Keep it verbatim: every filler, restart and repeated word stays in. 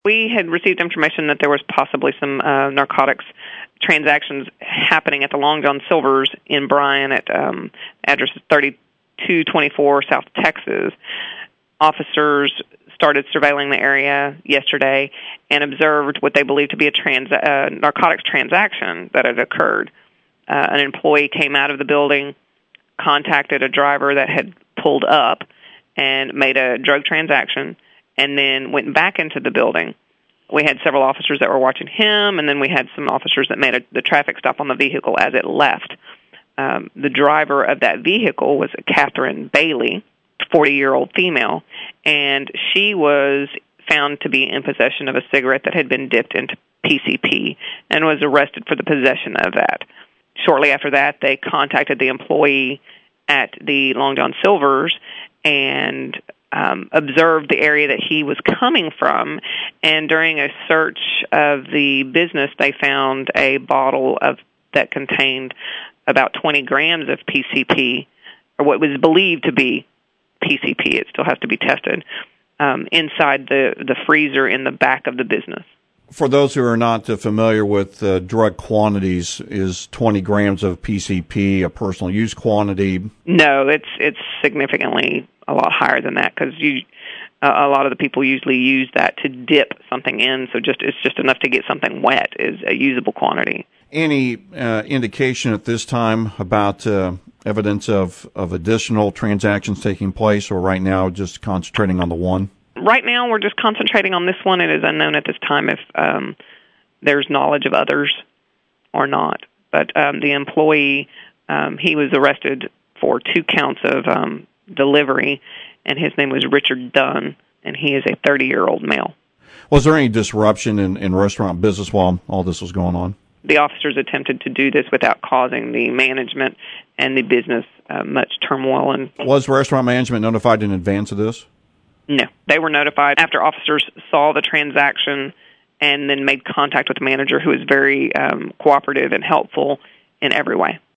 We had received information that there was possibly some uh, narcotics transactions happening at the Long John Silver's in Bryan at um, address thirty-two twenty-four South Texas. Officers started surveilling the area yesterday and observed what they believed to be a trans- uh, narcotics transaction that had occurred. Uh, an employee came out of the building, contacted a driver that had pulled up and made a drug transaction, and then went back into the building. We had several officers that were watching him, and then we had some officers that made a, the traffic stop on the vehicle as it left. Um, the driver of that vehicle was Catherine Bailey, forty-year-old female, and she was found to be in possession of a cigarette that had been dipped into P C P and was arrested for the possession of that. Shortly after that, they contacted the employee at the Long John Silver's and um, observed the area that he was coming from, and during a search of the business, they found a bottle of that contained about twenty grams of P C P, or what was believed to be P C P. It still has to be tested, um, inside the, the freezer in the back of the business. For those who are not uh, familiar with uh, drug quantities, is twenty grams of P C P a personal use quantity? No, it's it's significantly a lot higher than that, because you uh, a lot of the people usually use that to dip something in, so just it's just enough to get something wet is a usable quantity. Any uh, indication at this time about uh, evidence of, of additional transactions taking place, or right now just concentrating on the one? Right now, we're just concentrating on this one. It is unknown at this time if um, there's knowledge of others or not. But um, the employee, um, he was arrested for two counts of um, delivery, and his name was Richard Dunn, and he is a thirty-year-old male. Was there any disruption in, in restaurant business while all this was going on? The officers attempted to do this without causing the management and the business uh, much turmoil. And was restaurant management notified in advance of this? No, they were notified after officers saw the transaction and then made contact with the manager, who was very um, cooperative and helpful in every way.